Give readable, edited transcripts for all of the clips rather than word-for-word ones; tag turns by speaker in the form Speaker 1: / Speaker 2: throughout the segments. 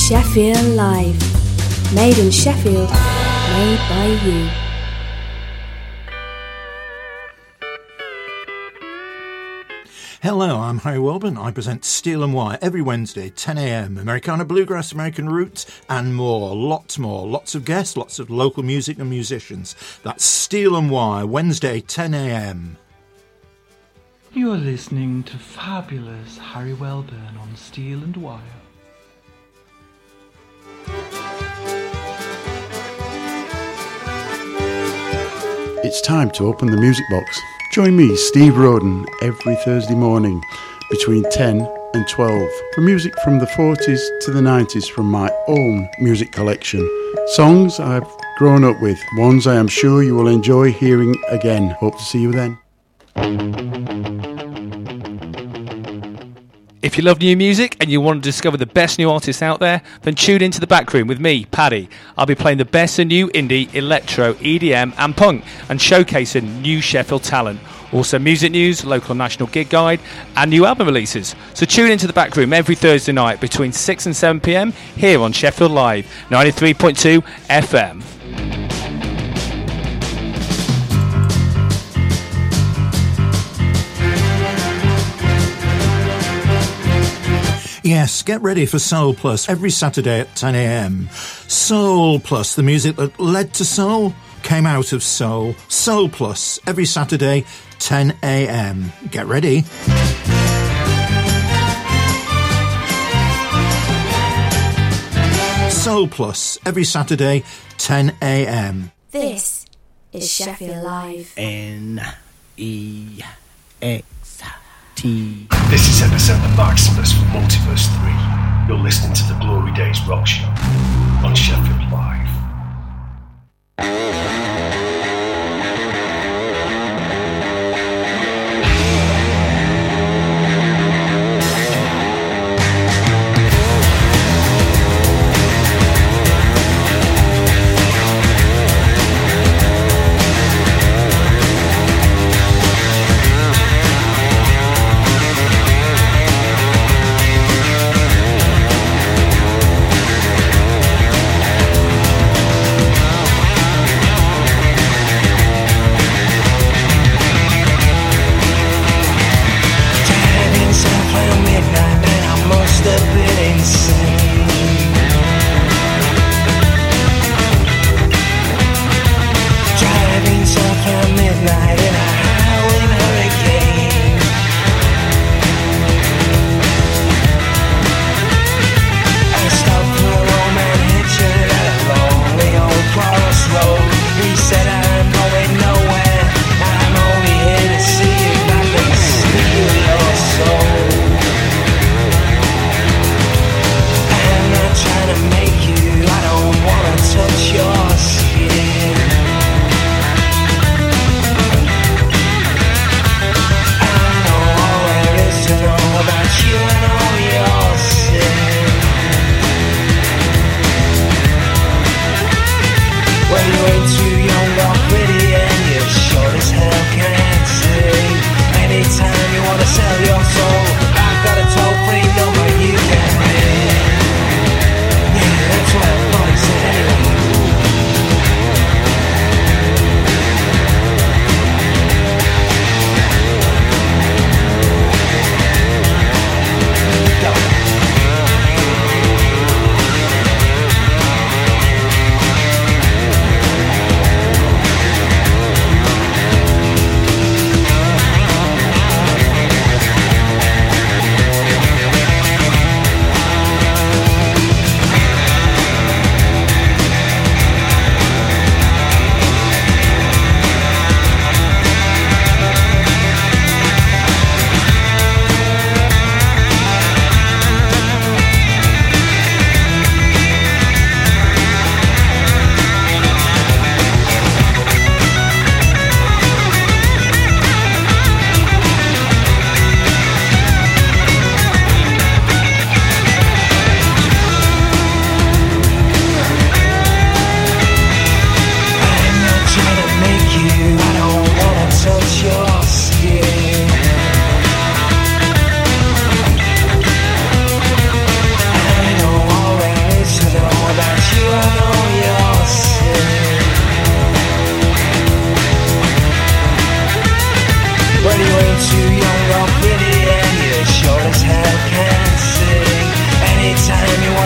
Speaker 1: Sheffield Live. Made in Sheffield, made by you.
Speaker 2: Hello, I'm Harry Welburn. I present Steel and Wire every Wednesday, 10 a.m. Americana Bluegrass, American Roots, and more. Lots more. Lots of guests, lots of local music and musicians. That's Steel and Wire, Wednesday, 10 a.m.
Speaker 3: You are listening to fabulous Harry Welburn on Steel and Wire.
Speaker 4: It's time to open the music box. Join me, Steve Roden, every Thursday morning between 10 and 12 for music from the 40s to the 90s from my own music collection. Songs I've grown up with, ones I am sure you will enjoy hearing again. Hope to see you then.
Speaker 5: If you love new music and you want to discover the best new artists out there, then tune into The Back Room with me, Paddy. I'll be playing the best of new indie, electro, EDM and punk and showcasing new Sheffield talent. Also music news, local and national gig guide and new album releases. So tune into The Back Room every Thursday night between 6 and 7 p.m. here on Sheffield Live, 93.2 FM.
Speaker 2: Yes, get ready for Soul Plus every Saturday at 10 a.m. Soul Plus, the music that led to soul, came out of soul. Soul Plus, every Saturday, 10 a.m. Get ready. Soul Plus, every Saturday, 10 a.m.
Speaker 1: This is Sheffield Live.
Speaker 6: N-E-X-T. This is Epicenter Maximus from Multiverse 3. You're listening to the Glory Days Rock Show on Sheffield Live.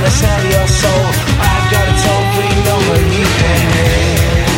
Speaker 7: wanna sell your soul, I've got a toll-free number you can hit.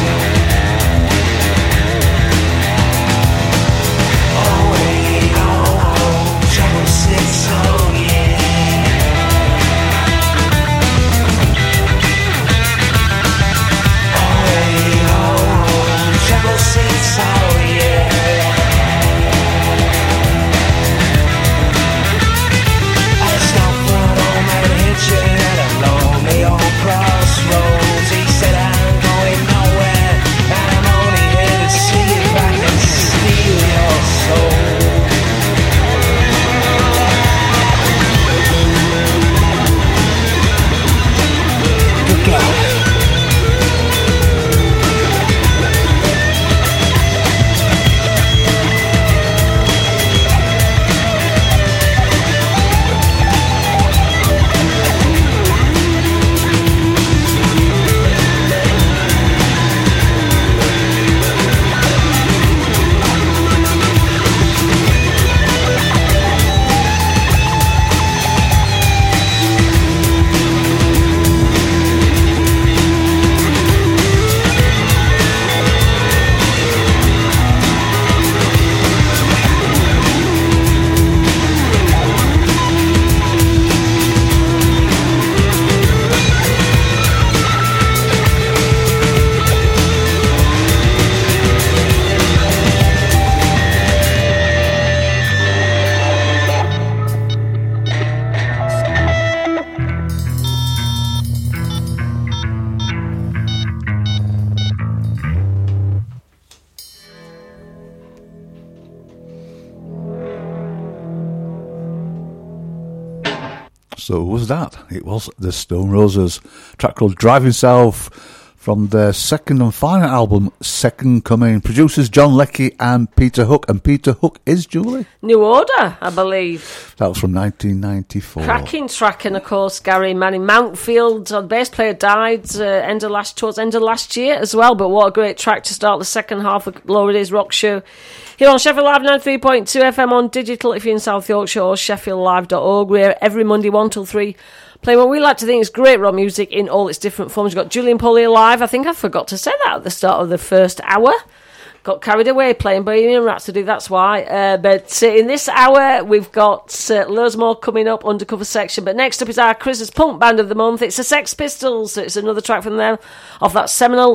Speaker 8: So who was that? It was the Stone Roses, track called Driving South from their second and final album, Second Coming. Producers John Leckie and Peter Hook. And Peter Hook is, Julie?
Speaker 9: New Order, I believe.
Speaker 8: That was from 1994.
Speaker 9: Cracking track, and of course Gary Manning Mountfield, our bass player, died towards end of last year as well. But what a great track to start the second half of Glory Days Rock Show here on Sheffield Live 93.2 FM on digital if you're in South Yorkshire, or sheffieldlive.org. We're every Monday 1 till 3 playing what we like to think is great rock music in all its different forms. We've got Julian Polly live. I think I forgot to say that at the start of the first hour. Got carried away playing Bohemian Rhapsody, that's why. But in this hour, we've got loads more coming up, Undercover Section. But next up is our Christmas Punk Band of the Month. It's the Sex Pistols. It's another track from them off that seminal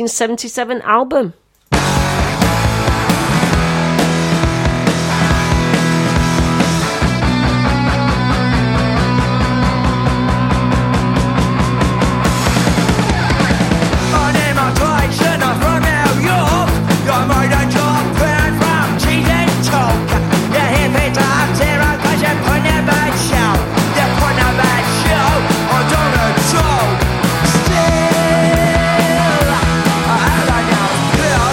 Speaker 9: 1977 album.
Speaker 7: Still, I don't know.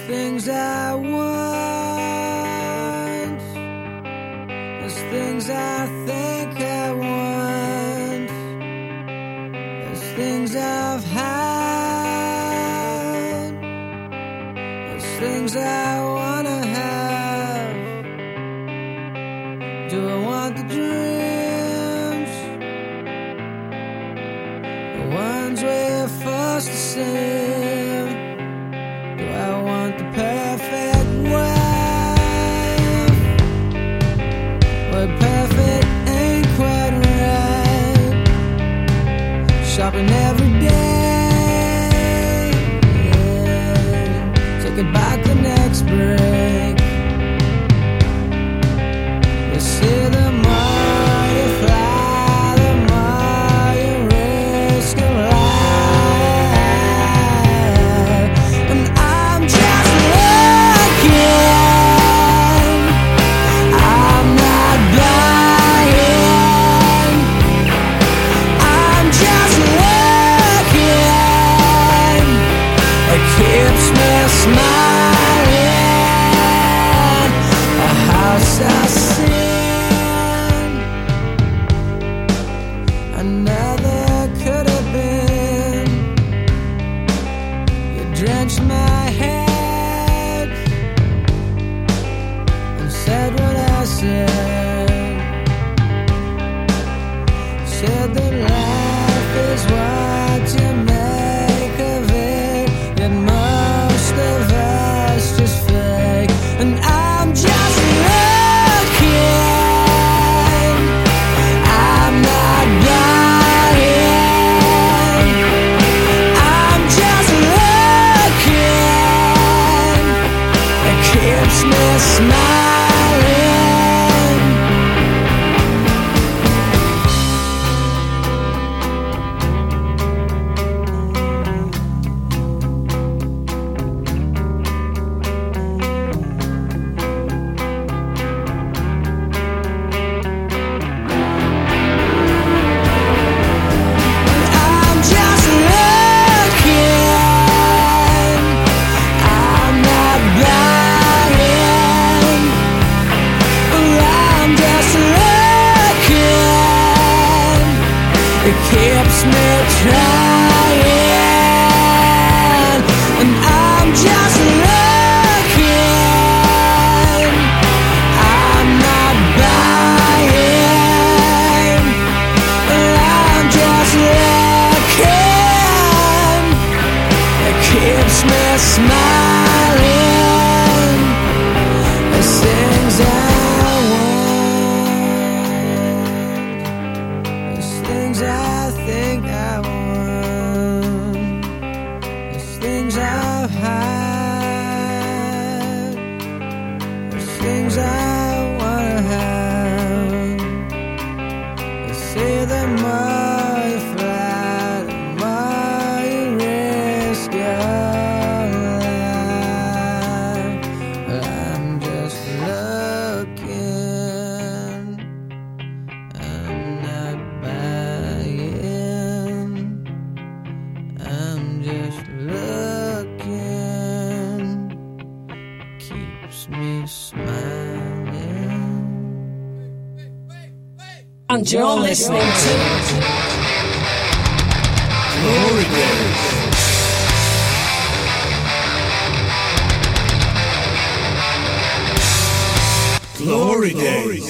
Speaker 10: things I want. There's things I think I want. There's things I've had. There's things I wanna have. Do I want the dreams? The ones we're forced to see? Do I want the perfect wife? Well, perfect ain't quite right. Shopping every day, yeah. Taking back the next break. They say the more you fly, the more you risk your life. And I'm just looking, I'm not buying. I'm just looking, it keeps me smiling. A house I seen, another could have been. You drenched my head and said what I said. Said that life is what you make of it, that most of us just fake. And I'm just looking, I'm not buying. I'm just looking, it keeps me smiling. I'm just looking, I'm not buying. I'm just looking, it keeps me trying. And I'm just looking, I'm not buying. I'm just looking, it keeps me smiling. There's things I want. There's things I think I want. There's things I've had. There's things I wanna have. They say the more you fly, the more you risk your life. Well, I'm just looking, I'm not buying. I'm just looking, keeps me smiling.
Speaker 11: And you're listening to
Speaker 6: Glory Days. Glory Days.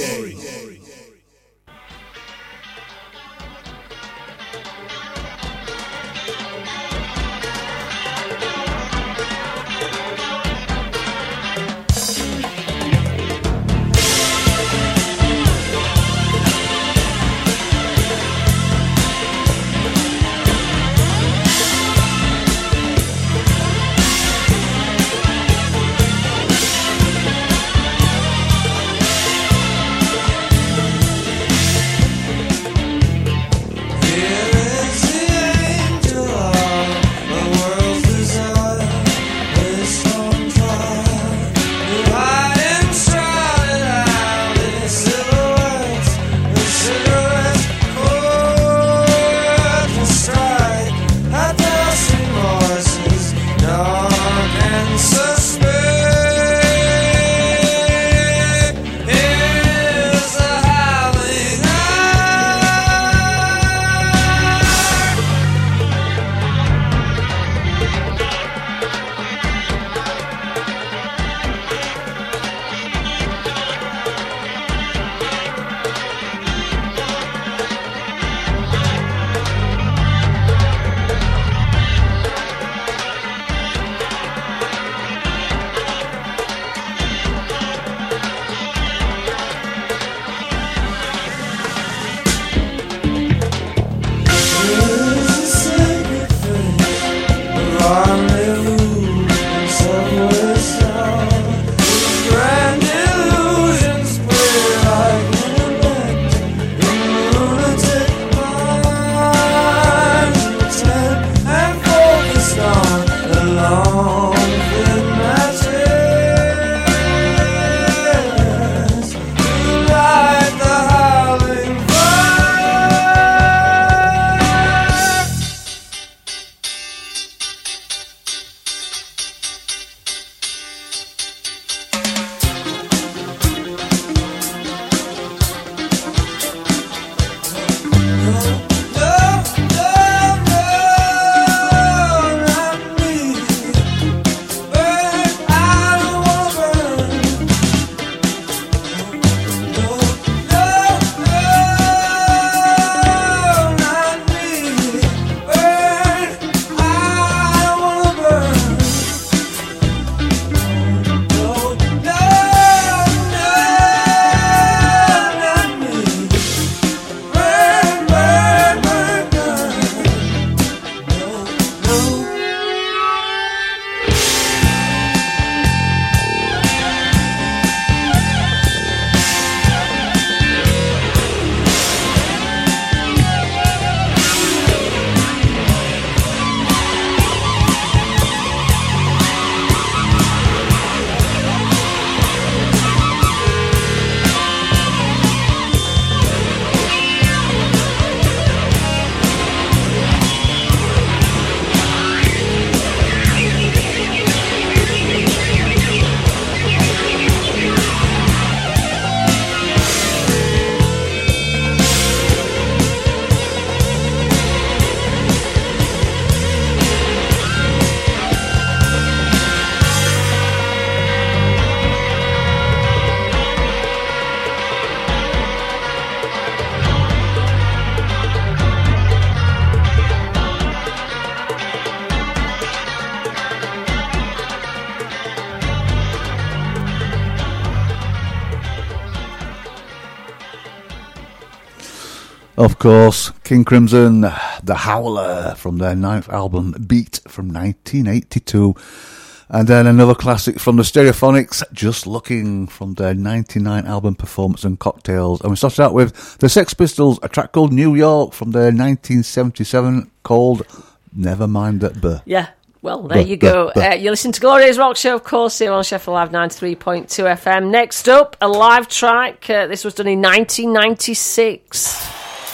Speaker 8: Of course, King Crimson, The Howler, from their 9th album, Beat, from 1982. And then another classic from the Stereophonics, Just Looking, from their 99 album, Performance and Cocktails. And we started out with the Sex Pistols, a track called New York, from their 1977, called Never Mind That Buh.
Speaker 9: Yeah. Well, there you go. You listen to Gloria's Rock Show, of course, here on Sheffield Live 93.2 FM. Next up, a live track. This was done in 1996.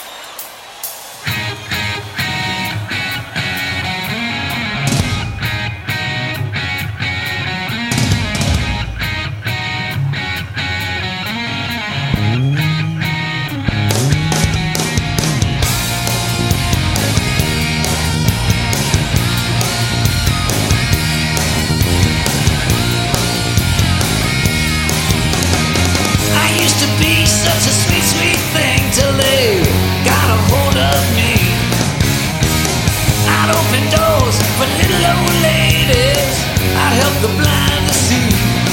Speaker 7: Such a sweet, sweet thing to leave. Got a hold of me. I'd open doors for little old ladies. I'd help the blind to see.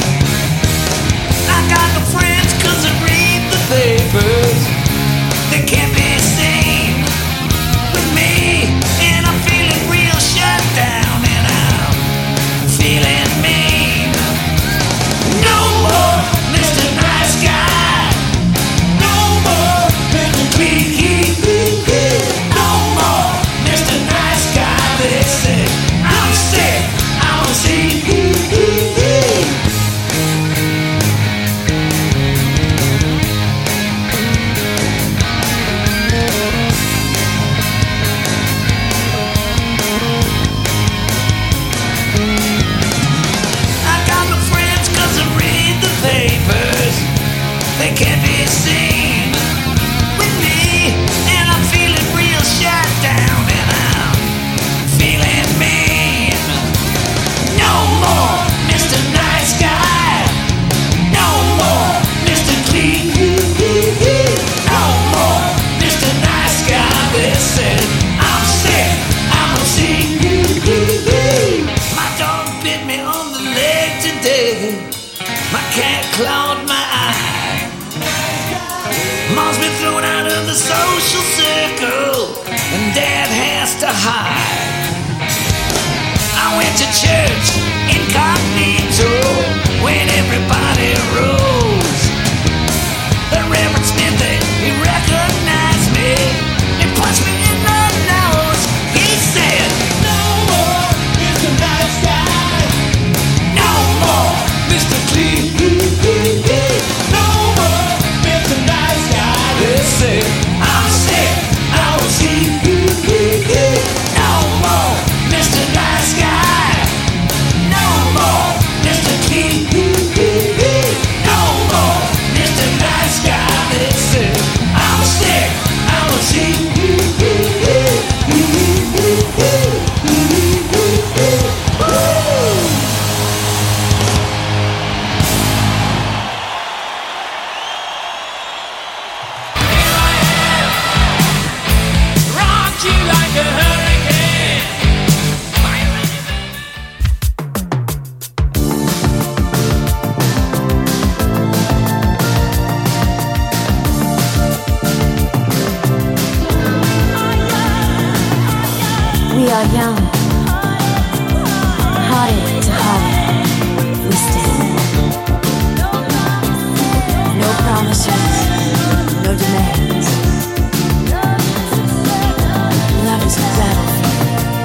Speaker 7: I got no friends 'cause I read the papers. They can't be seen with me. And I'm feeling real shut down. And I'm feeling mean. No more Mr. Nice Guy. They can't be seen with me, and I'm feeling real shut down, and I'm feeling mean. No more Mr. Nice Guy. No more Mr. Clean. No more Mr. Nice Guy. They said I'm sick, I'm a sick. My dog bit me on the leg today. My cat clawed my eye. Mom's been thrown out of the social circle, and Dad has to hide. I went to church incognito when everybody rose. The Reverend Smithy, he recognized me and punched me in the nose. He said, no more Mr. Nice Guy. No more Mr. Clean. No more Mr. Nice Guy. They say I'm sick, I will see. No more Mr. Nice Guy. No more Mr. Clean. No more Mr. Nice Guy. They say I'm sick, I will see.
Speaker 1: We are young, hearted to heart, we stand. No promises, no demands. Love is a battlefield.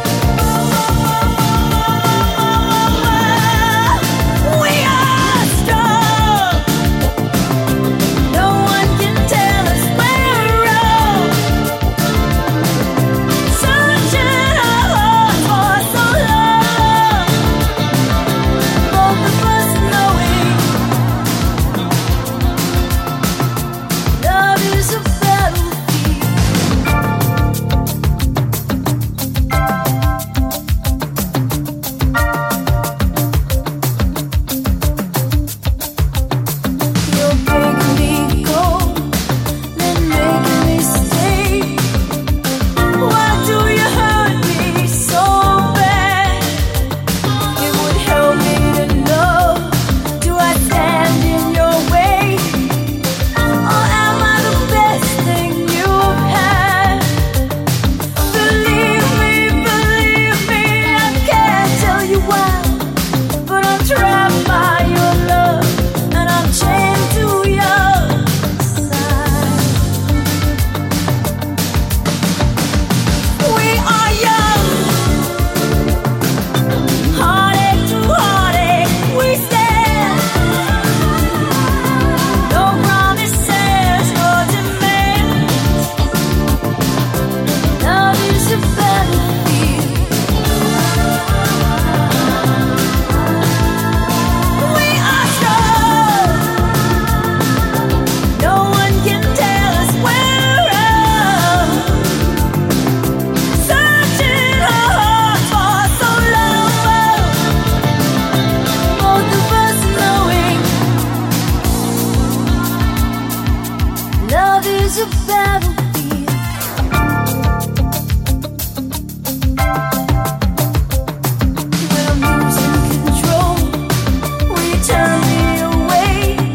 Speaker 1: We are strong. No one can tell us we're wrong. Sunshine our hearts.
Speaker 10: a battlefield. When I'm losing control, will you turn me away?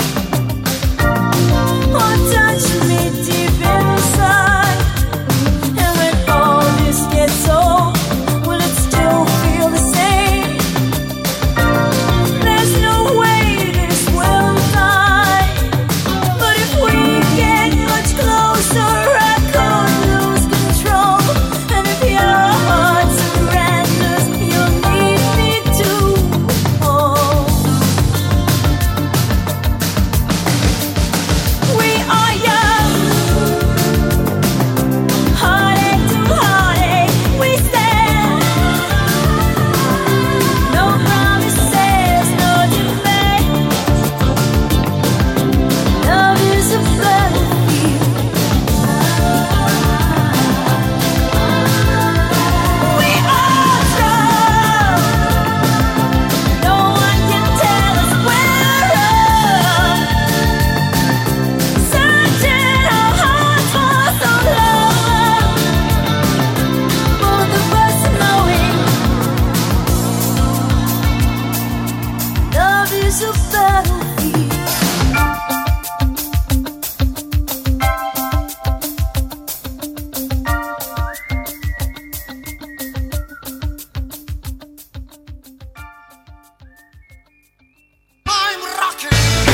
Speaker 10: Or touch me deep inside? And when all this gets old, will it still feel the same? There's no way this will die. But if we get much closer, I could lose control. And if your heart surrenders, you'll need me to hold. We are young, heartache to heartache, we stand. No promises, no defense. Love is a battlefield. We are strong. No one can tell us we're wrong. Searching our hearts for so long. Both of us knowing love is a battlefield.
Speaker 7: I'm rocking.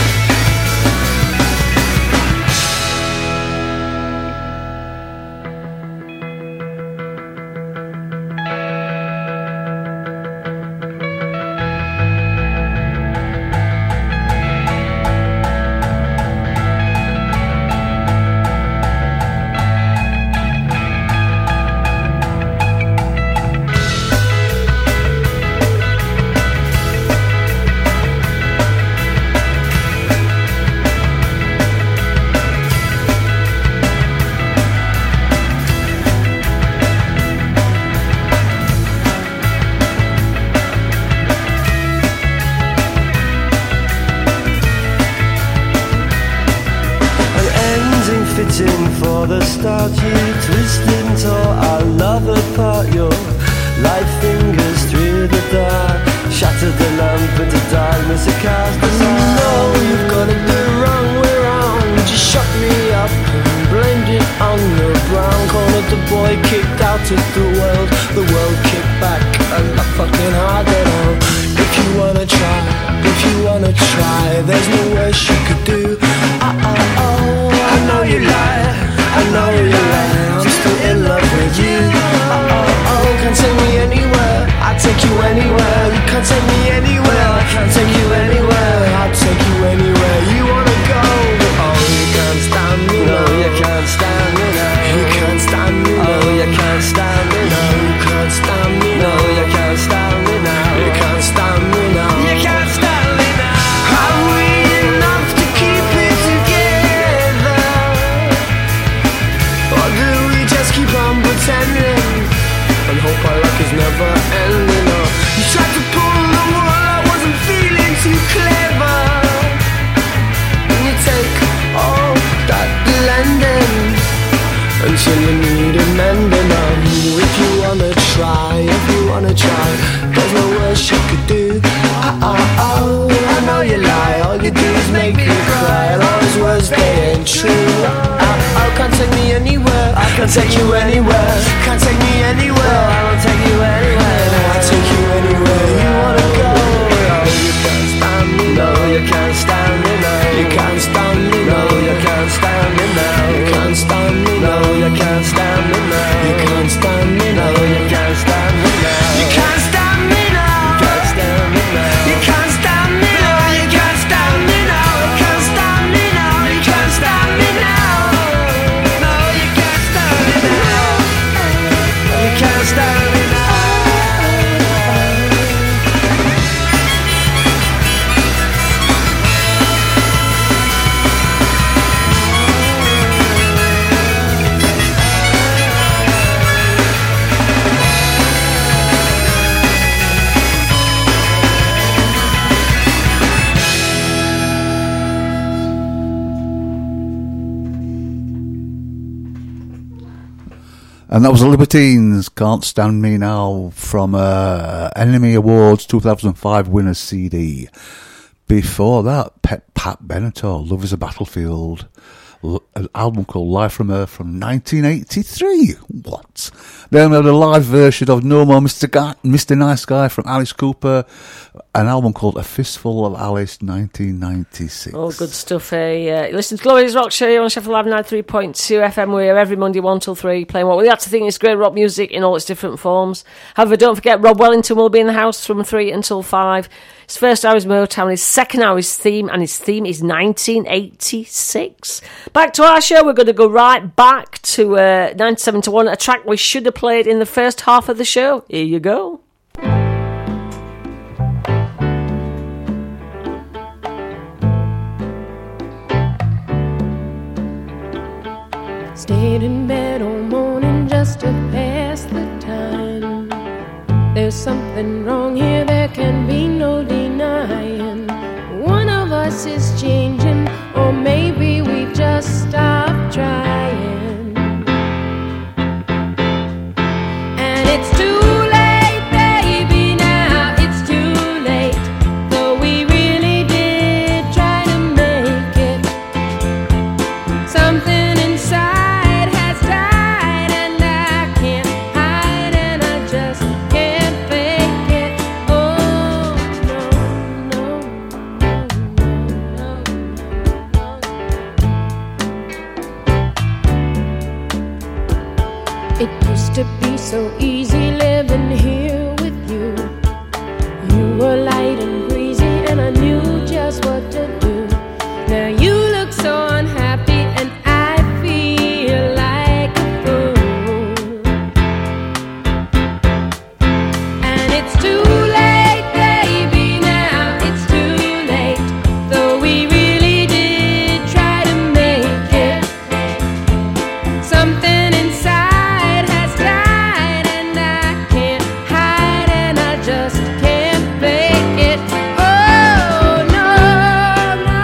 Speaker 12: An ending fitting for the start. You twisted and tore our love apart. Your light fingers through the dark shattered the lamp into darkness. It cast us all. No, you've got it the wrong way round. You shut me up and blamed it on your brown. Cornered the boy, kicked out of the world kicked back and I fucking hard it out. If you wanna try, there's no worse you could do. I know you lie, I'm still in love with you. Can't take me anywhere, I'll take you anywhere. You can't take me anywhere, I can't take you anywhere. I'll take you anywhere you wanna go. Oh, you can't stand me, no, you can't stand me now. You can't stand me, no, you can't stand me now. You can't stand me, no, you can't stand me now. You can't stand me now. You can't stand me now. Are we enough to keep it together? Or do we just keep on pretending and hope our luck is never ending? Or you tried to pull the wool, I wasn't feeling too clever. And you take all that blending until you need a mending. If you wanna try, there's no worse you could do. I know you lie, all you do is make me cry. And all those words, they ain't true. Can't take me anywhere, I can't take you anywhere. Can't take me anywhere, I won't take you anywhere. I'll take you anywhere you wanna go. Oh, you can't stand me, no, you can't stand me now. You can't stand me, no, you can't stand me now. You can't stand me, no, you can't stand me now. You can't stand me, no, you can't stand me now. You can't stand me now. You can't stand me now. You can't stand me now. You can't stand me now. You can't stand me now. You can't stand me now. No, you can't stand me now. You can't stand me now.
Speaker 8: And that was the Libertines, Can't Stand Me Now, from Enemy Awards 2005 winner's CD. Before that, Pat Benatar, Love is a Battlefield, an album called Live from Earth from 1983. What? Then we had a live version of No More Mr. Nice Guy from Alice Cooper, an album called A Fistful of Alice 1996.
Speaker 9: All good stuff here. Listen to Glory's Rock Show here on Sheffield Live 93.2 FM. We're here every Monday 1 till 3 playing what we like to think is great rock music in all its different forms. However, don't forget Rob Wellington will be in the house from 3 until 5. His first hour is Motown, his second hour is Theme, and his theme is 1986. Back to our show, we're going to go right back to 1971, a track we should have played in the first half of the show. Here you go.
Speaker 13: Stayed in bed all morning just to pass the time. There's something wrong here, there can be no denying. One of us is changing, or maybe we just stopped trying. And it's too late, baby, now it's too late. Though we really did try to make it. Something inside has died, and I can't hide, and I just can't fake it. Oh, no, no, no. It used to be so easy living here with you. You were light and breezy, and I knew just what to do. Now you look so unhappy, and I feel like a fool. And it's too late, baby, now it's too late. Though we really did try to make it. Something inside has died, and I can't hide, and I just can't fake it. Oh, no, no.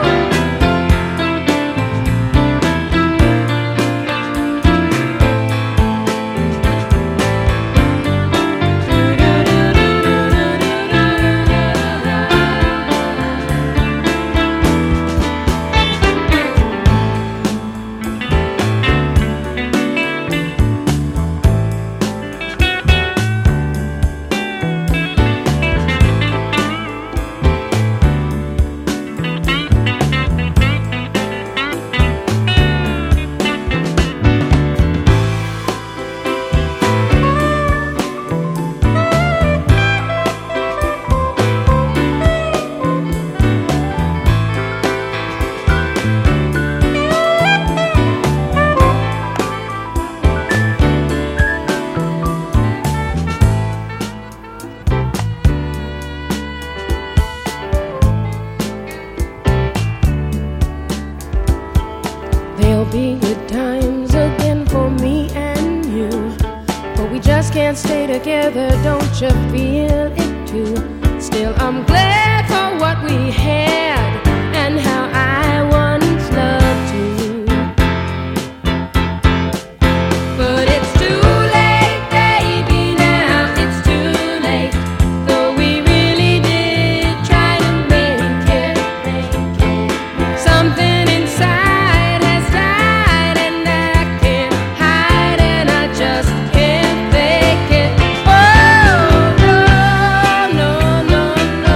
Speaker 13: There'll be good times again for me and you, but we just can't stay together, don't you feel it too? Still, I'm glad for what we had and how I once loved you. But it's too late, baby, now it's too late. Though we really did try to make it. Something inside has died, and I can't hide, and I just can't fake it. Oh, no, no, no, no,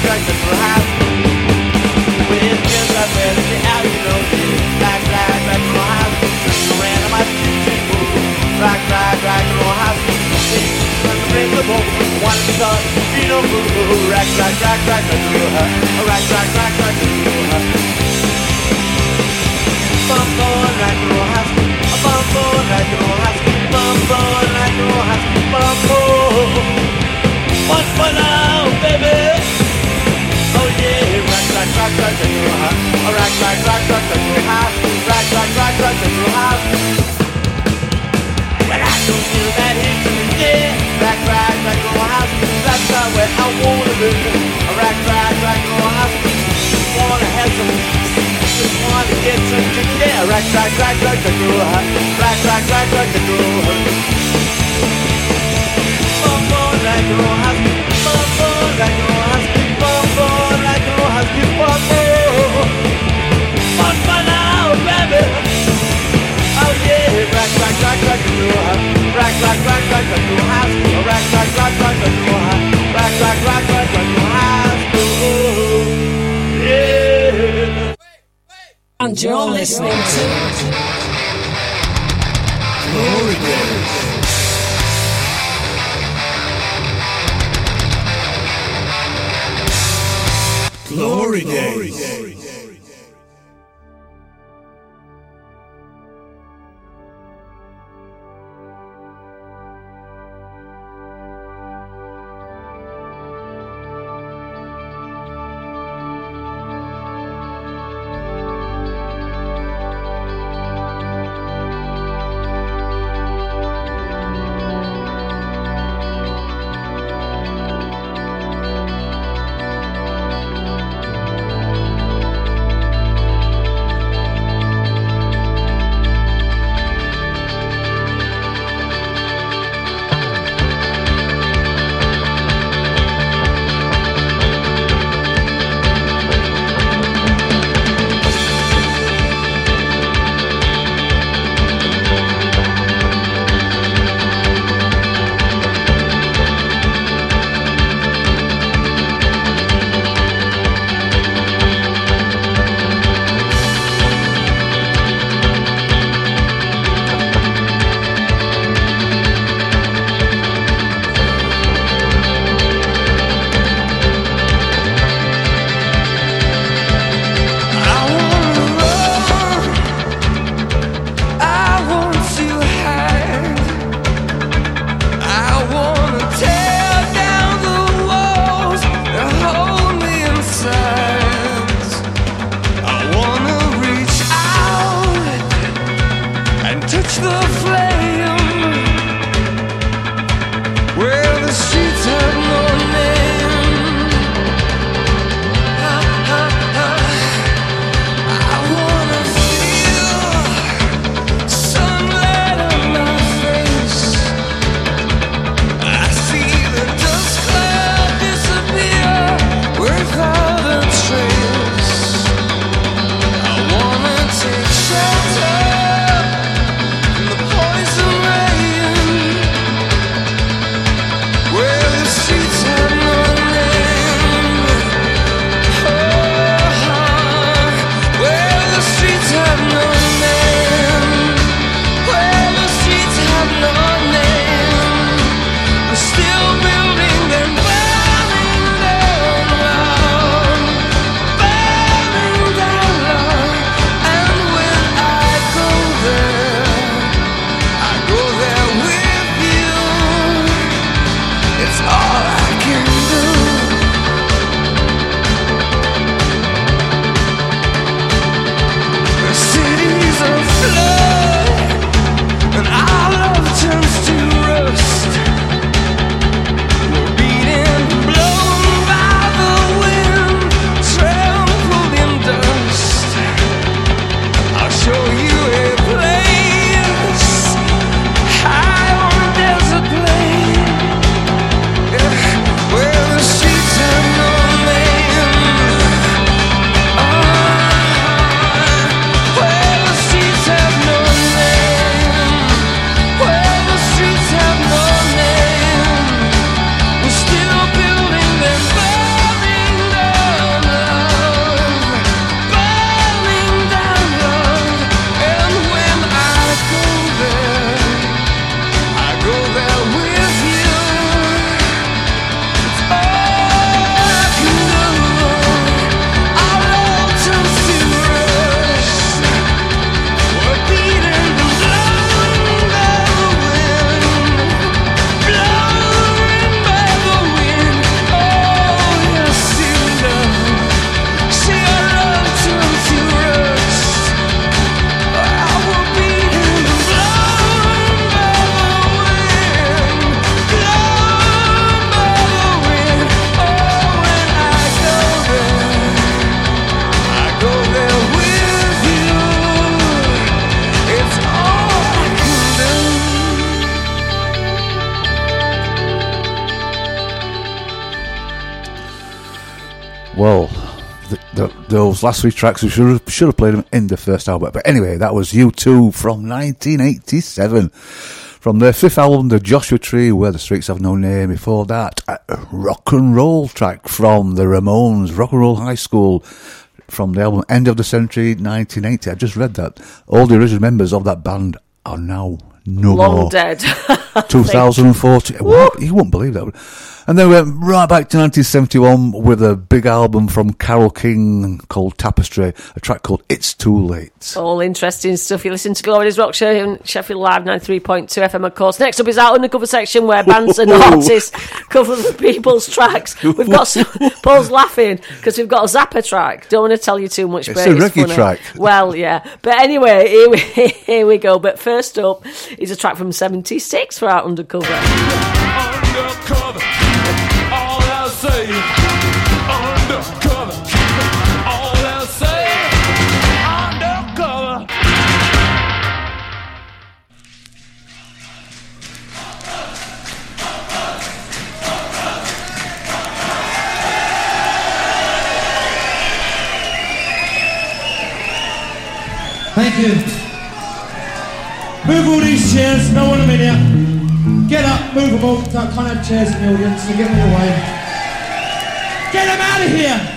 Speaker 12: rack Central High School. With kids I met in the alley, you know, rack Central High School. Central ran on my street and move. Rack Central High School. On the principal, one son, you know, boo. Rack Central High. Rack Central High. Bumbo rack High School. Bumbo rack High School. Bumbo rack High School. Bumbo. One for now, baby. Oh yeah, rack Central High. Rack Central High. Rack Central High. But I don't feel that history, yeah. Rack Central High. That's not where I wanna be. Rack Central High. Wanna have some, just wanna get some kick, yeah. Rack Central High. Rack Central High. Bumbo rack High. Bumbo rack High. Bumbo rack High. Bumbo. One for now, baby. Oh yeah, rack Central High. Rack Central High. Rack Central High. Rack Central High School. Yeah.
Speaker 11: And you're listening to Glory Days. Glory Days.
Speaker 8: Well, those last three tracks, we should have played them in the first album. But anyway, that was U2 from 1987. From their fifth album, The Joshua Tree, Where the Streets Have No Name. Before that, a rock and roll track from the Ramones, Rock and Roll High School, from the album End of the Century, 1980. I just read that. All the original members of that band are now no
Speaker 9: Long
Speaker 8: more.
Speaker 9: dead.
Speaker 8: 2014. What? You wouldn't believe that. And then we went right back to 1971 with a big album from Carole King called Tapestry, a track called It's Too Late.
Speaker 9: All interesting stuff. You listen to Glory Days Rock Show here on Sheffield Live 93.2 FM, of course. Next up is our undercover section where bands and artists cover the people's tracks. We've got some... Paul's laughing because we've got a Zappa track. Don't want to tell you too much,
Speaker 8: It's
Speaker 9: but
Speaker 8: a
Speaker 9: it's
Speaker 8: reggae
Speaker 9: funny.
Speaker 8: track.
Speaker 9: Well, yeah. But anyway, here we go. But first up is a track from 76 for our undercover.
Speaker 14: Undercover, all I'll say. Undercover, all I'll say. Undercover.
Speaker 15: Thank you. Move all these chairs, no one a minute. Get up, move them all. Can't have chairs in the audience, so get them away. Get them out of here!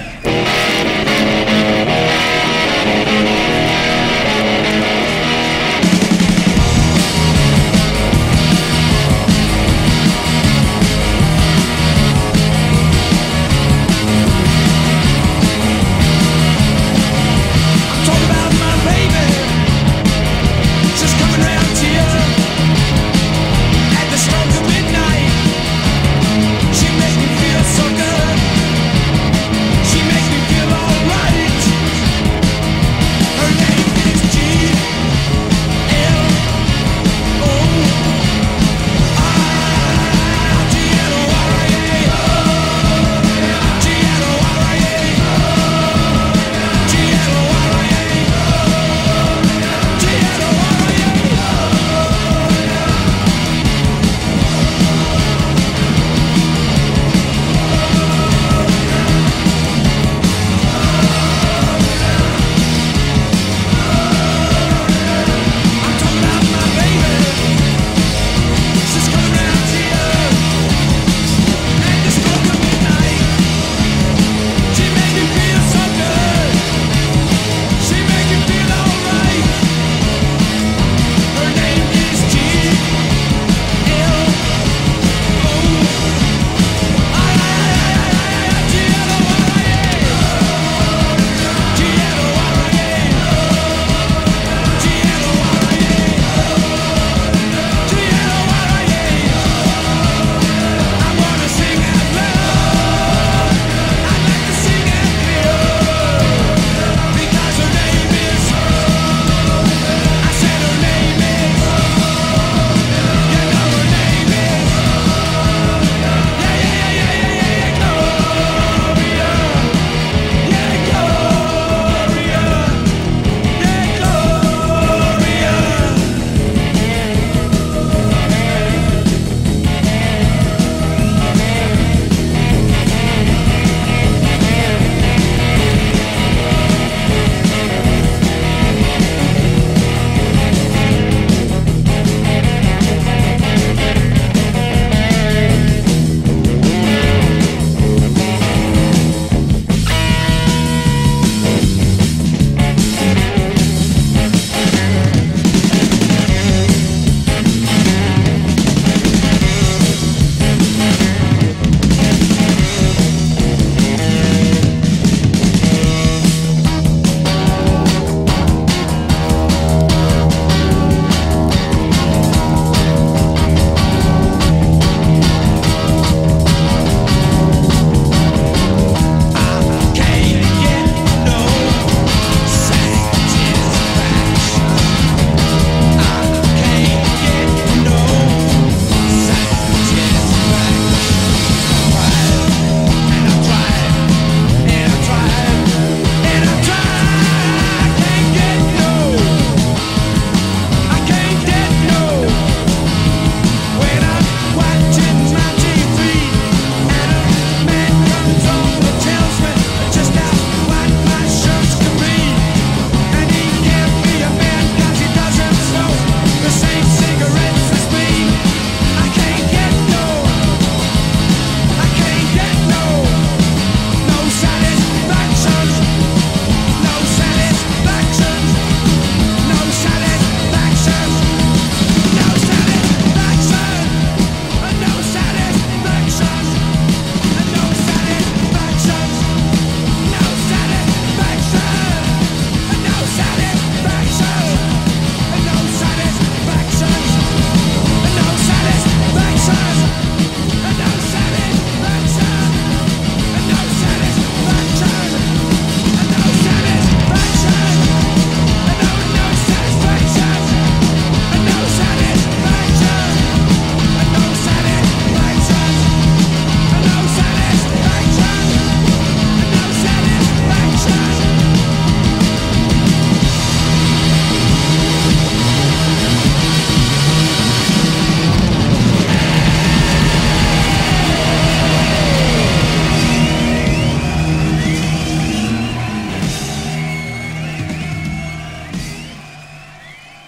Speaker 14: Talk about my baby, just coming round to you. At the stroke of midnight, she makes me feel so good. She makes me feel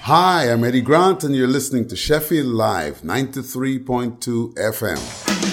Speaker 16: Hi, I'm Eddie Grant, and you're listening to Sheffield Live, 93.2 FM.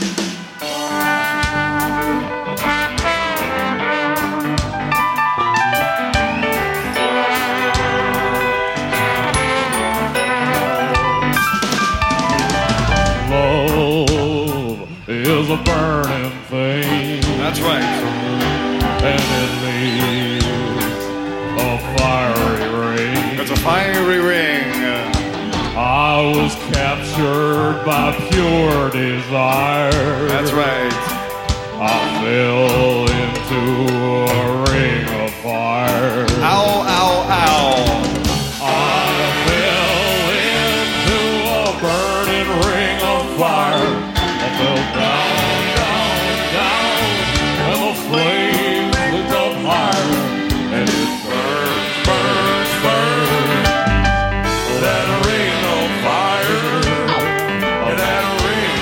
Speaker 17: Is a burning thing.
Speaker 18: That's right.
Speaker 17: And it leaves a fiery ring.
Speaker 18: It's a fiery ring.
Speaker 17: I was captured by pure desire.
Speaker 18: That's right.
Speaker 17: I fell into a ring of fire.
Speaker 18: Ow, ow, ow.
Speaker 17: I fell into a burning ring of fire. Fell down, down, down, and the flames lit up higher, and it burns, burns, burns. That ring of fire, that ring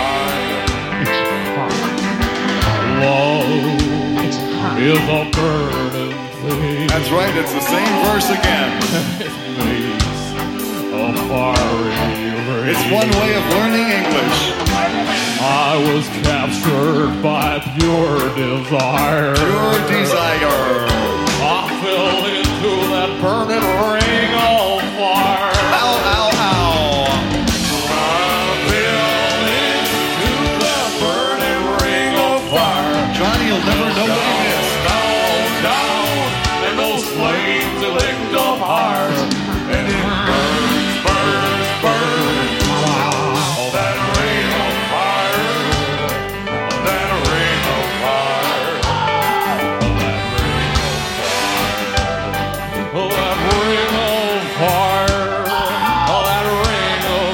Speaker 17: of fire. Love is a burning thing.
Speaker 18: That's right, it's the same verse again.
Speaker 17: It makes a fiery ring.
Speaker 18: It's one way of learning English.
Speaker 17: I was captured by pure desire.
Speaker 18: Pure desire.
Speaker 17: I fell into that burning ring of fire.
Speaker 18: Ow, ow, ow.
Speaker 17: I fell into that burning ring of fire.
Speaker 18: Johnny, you'll never know what he missed.
Speaker 17: Down, down, and those flames licked up higher. And it burns, burns, burns. Oh, that ring of fire. That ring of fire. Oh, that ring of fire. Oh, that ring of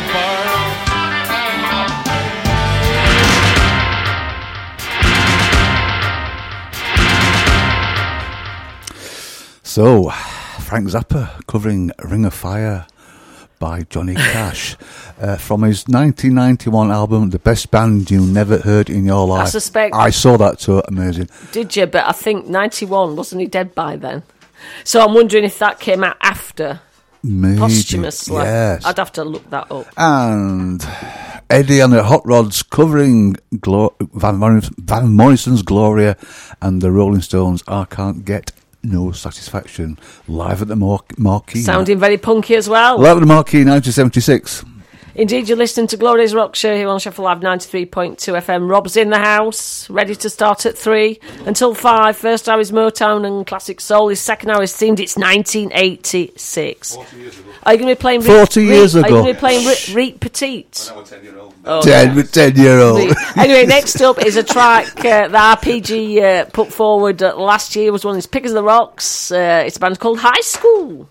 Speaker 17: fire.
Speaker 8: So, Frank Zappa covering Ring of Fire by Johnny Cash from his 1991 album, The Best Band You Never Heard in Your Life.
Speaker 9: I suspect...
Speaker 8: I saw that too, amazing.
Speaker 9: Did you? But I think 91, wasn't he dead by then? So I'm wondering if that came out after,
Speaker 8: Maybe,
Speaker 9: posthumously.
Speaker 8: yes.
Speaker 9: I'd have to look that up.
Speaker 8: And Eddie and the Hot Rods covering Van Morrison's Gloria and the Rolling Stones' I Can't Get No Satisfaction, live at the Marquee.
Speaker 9: Sounding very punky as well.
Speaker 8: Live at the Marquee, 1976.
Speaker 9: Indeed, you're listening to Glory Days Rock Show here on Sheffield Live 93.2 FM. Rob's in the house, ready to start at 3 until 5. First hour is Motown and Classic Soul. His second hour is themed. It's 1986.
Speaker 18: 40 years ago.
Speaker 9: Are you going to be playing
Speaker 8: 40 years ago.
Speaker 9: Are you going to be playing Reet Petite?
Speaker 18: When I was 10-year-old.
Speaker 9: Oh,
Speaker 8: 10-year-old.
Speaker 9: Anyway, next up is a track that RPG put forward last year. Was one of his Pickers of the Rocks. It's a band called High School.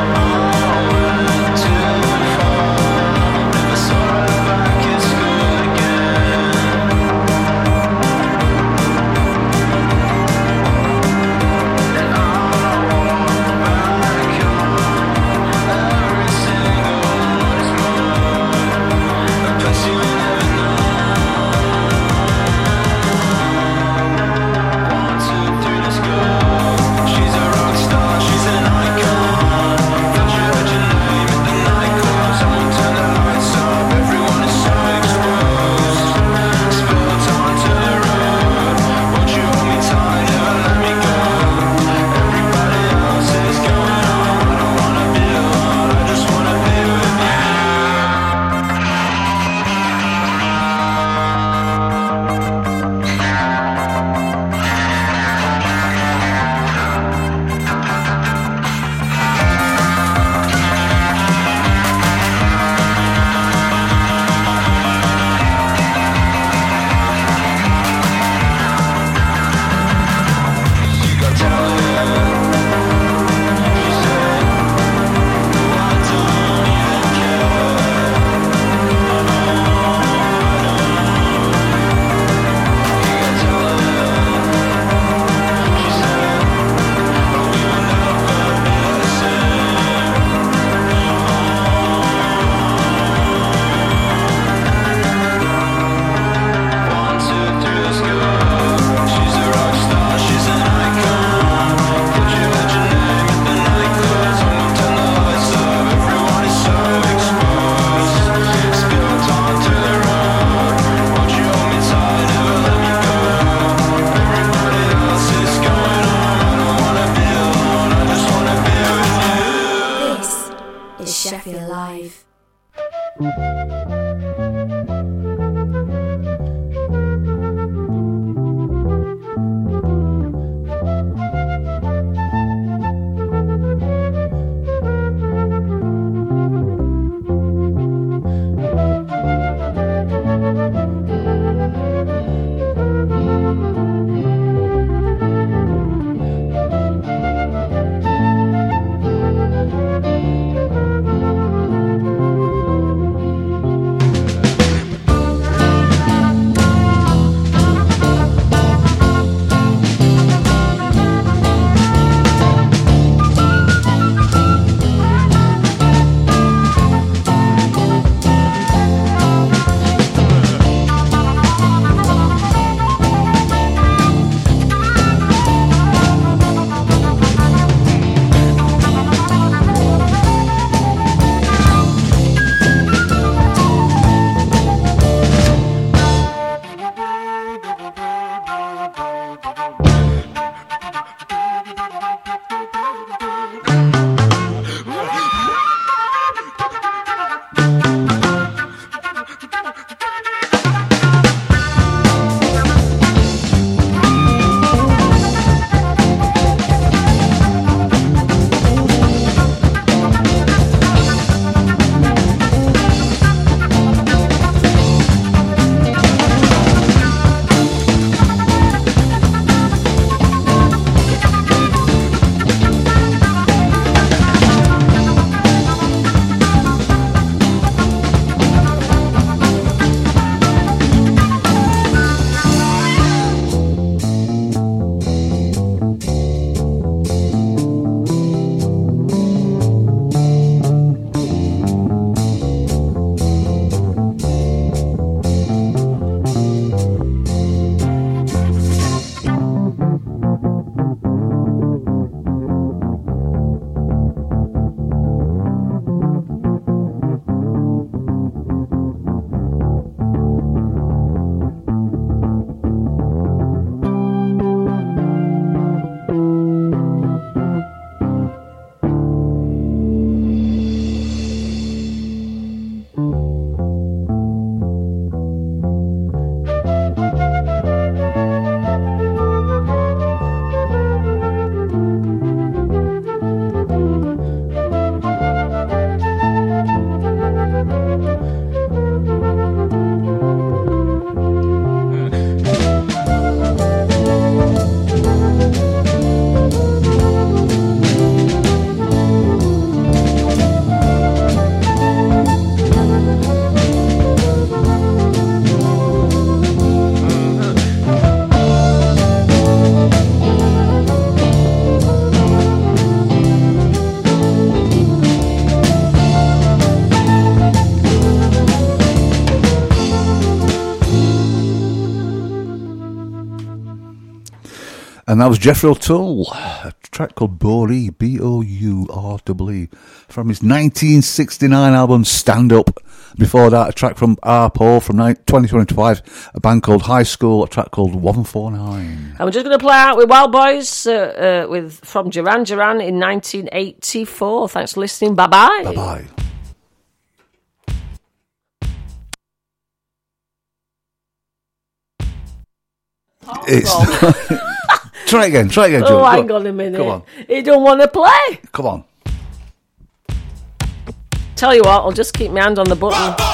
Speaker 14: Never saw her back in school
Speaker 8: And that was Jethro Tull, a track called Bouree, B-O-U-R-E-E, from his 1969 album Stand Up. Before that, a track from R. Paul from 2025, a band called High School, a track called 149.
Speaker 9: And we're just going to play out with Wild Boys from Duran Duran in 1984. Thanks for listening. Bye-bye.
Speaker 8: Bye-bye. Try again, Joe.
Speaker 9: Oh, hang on a minute.
Speaker 8: Come on.
Speaker 9: He don't want to play.
Speaker 8: Come on.
Speaker 9: Tell you what, I'll just keep my hand on the button.